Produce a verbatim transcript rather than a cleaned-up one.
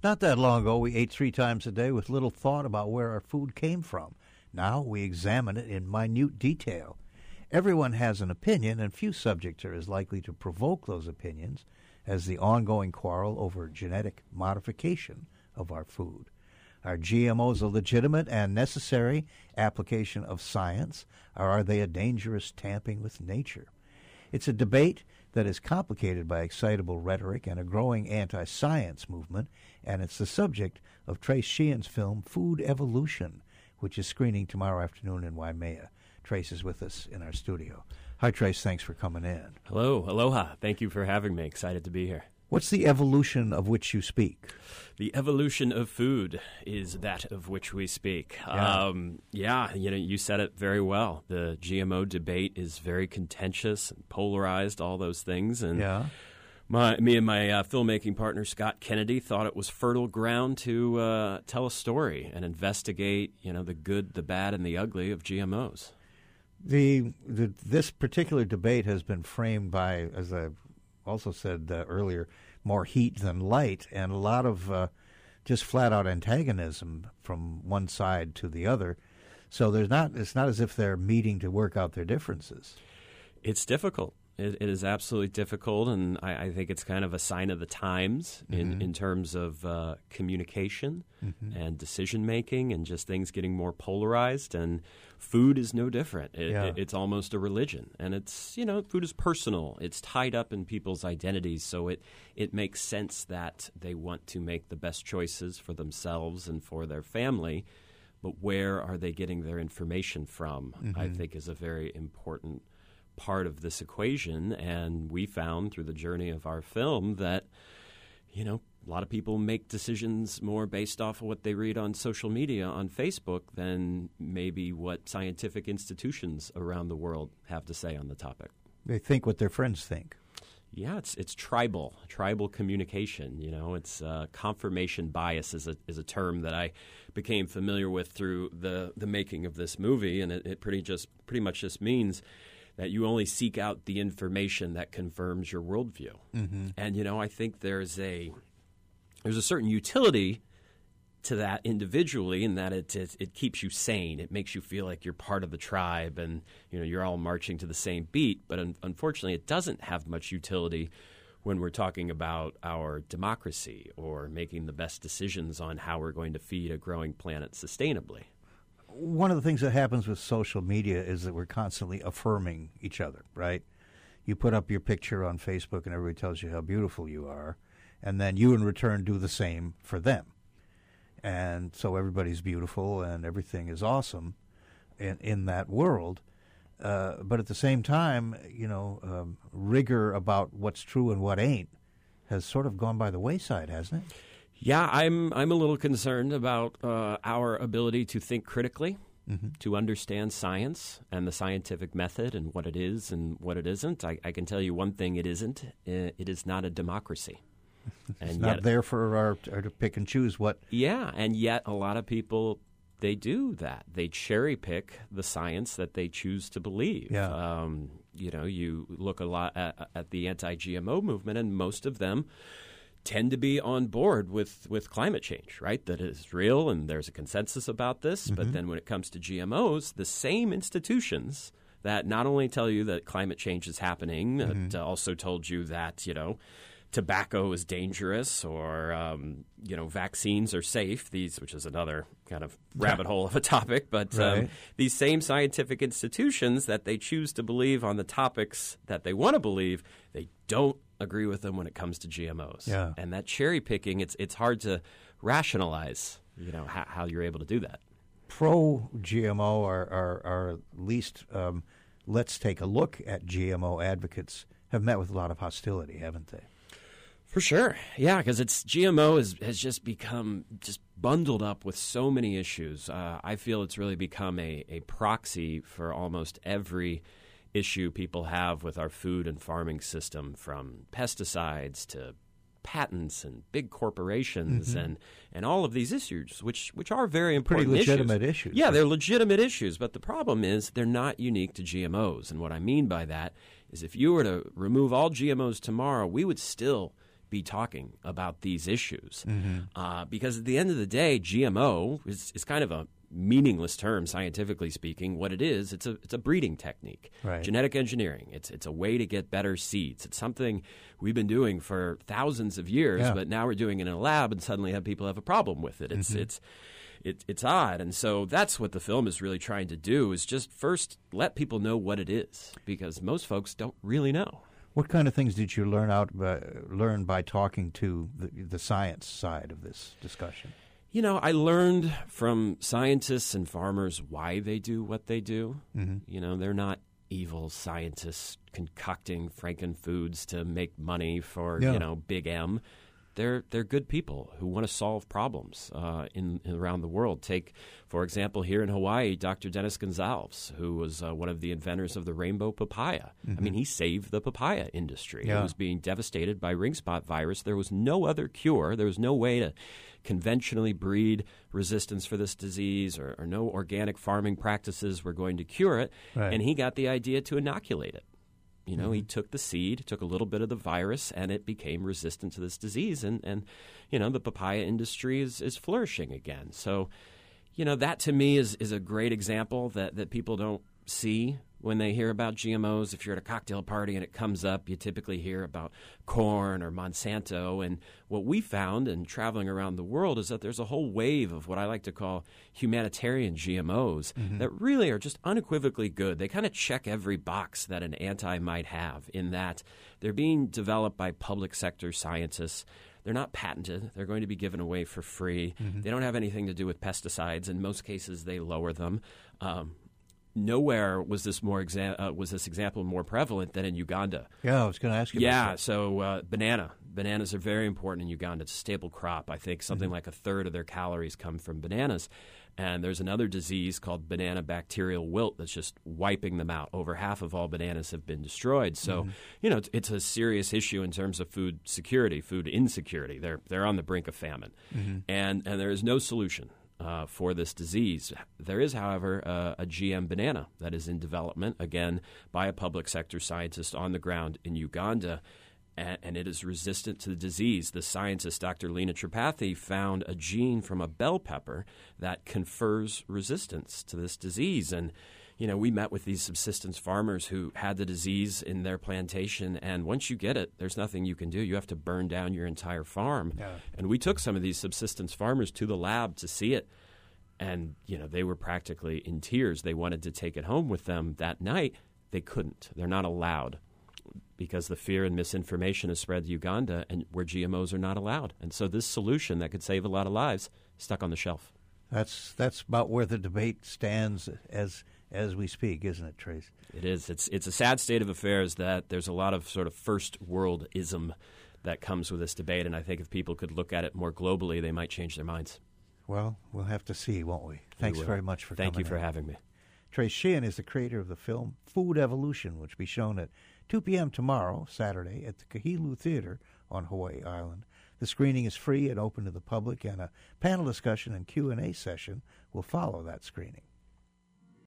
Not that long ago, we ate three times a day with little thought about where our food came from. Now we examine it in minute detail. Everyone has an opinion, and few subjects are as likely to provoke those opinions as the ongoing quarrel over genetic modification of our food. Are G M Os a legitimate and necessary application of science, or are they a dangerous tampering with nature? It's a debate that is complicated by excitable rhetoric and a growing anti-science movement, and it's the subject of Trace Sheehan's film Food Evolution, which is screening tomorrow afternoon in Waimea. Trace is with us in our studio. Hi, Trace. Thanks for coming in. Hello. Aloha. Thank you for having me. Excited to be here. What's the evolution of which you speak? The evolution of food is that of which we speak. Yeah. Um, yeah, you know, you said it very well. The G M O debate is very contentious and polarized, all those things. And Yeah. my, me and my uh, filmmaking partner, Scott Kennedy, thought it was fertile ground to uh, tell a story and investigate, you know, the good, the bad, and the ugly of G M Os. The, the this particular debate has been framed by, as I also said uh, earlier, more heat than light, and a lot of uh, just flat-out antagonism from one side to the other. So there's not. It's not as if they're meeting to work out their differences. It's difficult. It, it is absolutely difficult, and I, I think it's kind of a sign of the times in, Mm-hmm. in terms of uh, communication Mm-hmm. and decision-making and just things getting more polarized, and food is no different. It, Yeah. it, it's almost a religion, and it's, you know, food is personal. It's tied up in people's identities, so it, it makes sense that they want to make the best choices for themselves and for their family, but where are they getting their information from, Mm-hmm. I think is a very important part of this equation. And we found through the journey of our film that, you know, a lot of people make decisions more based off of what they read on social media, on Facebook, than maybe what scientific institutions around the world have to say on the topic. They think what their friends think. Yeah, it's it's tribal, tribal communication. You know, it's uh, confirmation bias is a is a term that I became familiar with through the the making of this movie, and it, it pretty just pretty much just means that you only seek out the information that confirms your worldview. Mm-hmm. And, you know, I think there's a there's a certain utility to that individually, in that it, it it keeps you sane. It makes you feel like you're part of the tribe, and, you know, you're all marching to the same beat. But un- unfortunately, it doesn't have much utility when we're talking about our democracy or making the best decisions on how we're going to feed a growing planet sustainably. One of the things that happens with social media is that we're constantly affirming each other, right? You put up your picture on Facebook and everybody tells you how beautiful you are, and then you in return do the same for them. And so everybody's beautiful and everything is awesome in, in that world. Uh, but at the same time, you know, um, rigor about what's true and what ain't has sort of gone by the wayside, hasn't it? Yeah, I'm I'm a little concerned about uh, our ability to think critically, Mm-hmm. to understand science and the scientific method and what it is and what it isn't. I, I can tell you one thing: it isn't. Uh, it is not a democracy. It's And not yet, there for our, our to pick and choose what. yeah, and yet a lot of people, they do that. They cherry pick the science that they choose to believe. Yeah. Um, you know, you look a lot at, at the anti-G M O movement, and most of them tend to be on board with, with climate change, right? That is real, and there's a consensus about this. Mm-hmm. But then when it comes to G M Os, the same institutions that not only tell you that climate change is happening, Mm-hmm. but also told you that, you know, tobacco is dangerous, or, um, you know, vaccines are safe, these, which is another kind of rabbit hole of a topic. But um, Right. these same scientific institutions that they choose to believe on the topics that they want to believe, they don't agree with them when it comes to G M Os. Yeah. And that cherry picking, it's it's hard to rationalize, you know, how, how you're able to do that. Pro-G M O are, are, are at least, um, let's take a look at G M O advocates, have met with a lot of hostility, haven't they? For sure. Yeah, because it's G M O is, has just become just bundled up with so many issues. Uh, I feel it's really become a, a proxy for almost every issue people have with our food and farming system, from pesticides to patents and big corporations Mm-hmm. and, and all of these issues, which, which are very Pretty important legitimate issues. Yeah, they're legitimate issues, but the problem is they're not unique to G M Os. And what I mean by that is if you were to remove all G M Os tomorrow, we would still be talking about these issues. Mm-hmm. Uh, because at the end of the day, G M O is, is kind of a meaningless term, scientifically speaking. What it is, it's a it's a breeding technique, right. Genetic engineering. It's it's a way to get better seeds. It's something we've been doing for thousands of years, yeah. but now we're doing it in a lab, and suddenly have people have a problem with it. It's mm-hmm. it's it, it's odd, and so that's what the film is really trying to do: is just first let people know what it is, because most folks don't really know. What kind of things did you learn out by, learn by talking to the, the science side of this discussion? You know, I learned from scientists and farmers why they do what they do. Mm-hmm. You know, they're not evil scientists concocting frankenfoods to make money for, yeah. you know, Big M. They're they're good people who want to solve problems uh, in, in around the world. Take, for example, here in Hawaii, Doctor Dennis Gonzalez, who was uh, one of the inventors of the rainbow papaya. Mm-hmm. I mean, he saved the papaya industry. Yeah. It was being devastated by ring spot virus. There was no other cure. There was no way to conventionally breed resistance for this disease, or, or no organic farming practices were going to cure it. Right. And he got the idea to inoculate it. You know, mm-hmm. he took the seed, took a little bit of the virus, and it became resistant to this disease. And, and you know, the papaya industry is, is flourishing again. So, you know, that to me is, is a great example that, that people don't see when they hear about G M Os. If you're at a cocktail party and it comes up, you typically hear about corn or Monsanto. And what we found in traveling around the world is that there's a whole wave of what I like to call humanitarian G M Os mm-hmm. that really are just unequivocally good. They kind of check every box that an anti might have, in that they're being developed by public sector scientists. They're not patented. They're going to be given away for free. Mm-hmm. They don't have anything to do with pesticides. In most cases, they lower them. Um, Nowhere was this more exa- uh, was this example more prevalent than in Uganda. Yeah, I was going to ask you yeah, about that. so uh, banana. Bananas are very important in Uganda. It's a staple crop. I think something mm-hmm. like a third of their calories come from bananas. And there's another disease called banana bacterial wilt that's just wiping them out. Over half of all bananas have been destroyed. So, mm-hmm. you know, it's, it's a serious issue in terms of food security, food insecurity. They're they're on the brink of famine. Mm-hmm. And and there is no solution Uh, for this disease. There is, however, uh, a G M banana that is in development, again, by a public sector scientist on the ground in Uganda, and, and it is resistant to the disease. The scientist, Doctor Lena Tripathi, found a gene from a bell pepper that confers resistance to this disease. And, you know, we met with these subsistence farmers who had the disease in their plantation, and once you get it, there's nothing you can do. You have to burn down your entire farm. Yeah. And we took some of these subsistence farmers to the lab to see it, and, you know, they were practically in tears. They wanted to take it home with them that night. They couldn't. They're not allowed, because the fear and misinformation has spread to Uganda, and where G M Os are not allowed. And so this solution that could save a lot of lives stuck on the shelf. That's that's about where the debate stands as as we speak, isn't it, Trace? It is. It's it's a sad state of affairs that there's a lot of sort of first world-ism that comes with this debate, and I think if people could look at it more globally, they might change their minds. Well, we'll have to see, won't we? Thanks we very much for Thank coming you for in. having me. Trace Sheehan is the creator of the film Food Evolution, which will be shown at two p.m. tomorrow, Saturday, at the Kahilu Theater on Hawaii Island. The screening is free and open to the public, and a panel discussion and Q and A session will follow that screening.